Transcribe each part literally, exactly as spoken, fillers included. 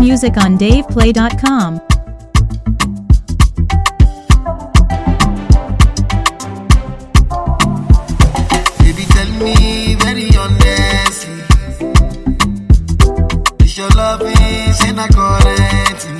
music on dave play dot com. Baby, tell me very honestly, is your love is in a correct me?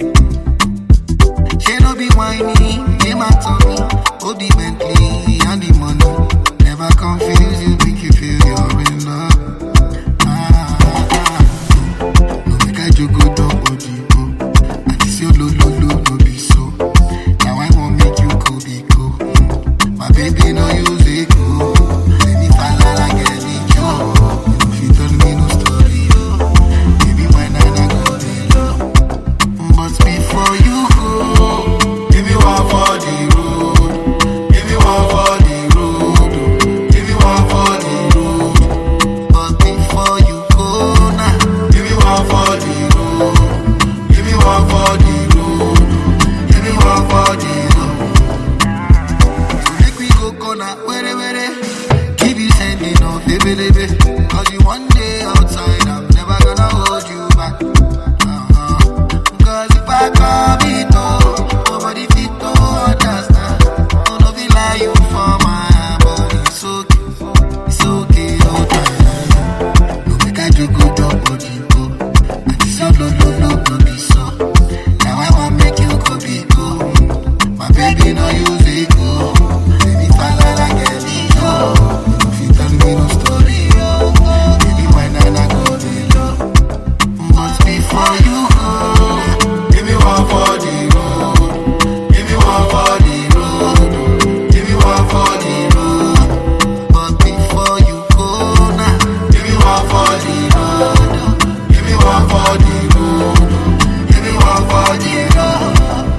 She no be whiny, be my tummy, oh the Bentley and the money. Never confuse you, make you feel you're in love. Ah, ah, ah. No make I joke, go down, go deep, go. And this your low, low, low, no be so. Now I won't make you go, be go. My baby, no use it, go. Let me fall like a yo. If you tell me no story, yo. Baby, my nana go below. But before you go, give me one for the road. Give me one for the road. Give me one for the road. But before you go now, give me one for the road. Give me one for the road. Give me one for the road. So make we go corner, where where. Keep you sending off, baby, baby. Cause you one day outside, I'm never gonna hold you back. Uh-huh. Cause if I come it all, nobody fit to understand. Oh, no, be lie you for my body. It's okay, it's okay, oh, time. No, make I joke, go down, go deep, go. And this your low, low, low, no be so. Now I want make you go be go. My baby, no use it, go. Baby, fall like a yo. If you tell me no story, yo. Baby, my nana go below. But before you go, give me one for the road. Give me one for the road. Give me one for the road. But before you go now, give me one for the road. Give me one for the road. Give me one for the road.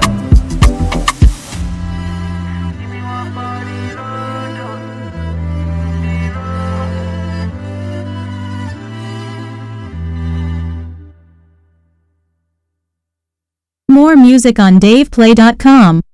Give me one for the road. More music on dave play dot com.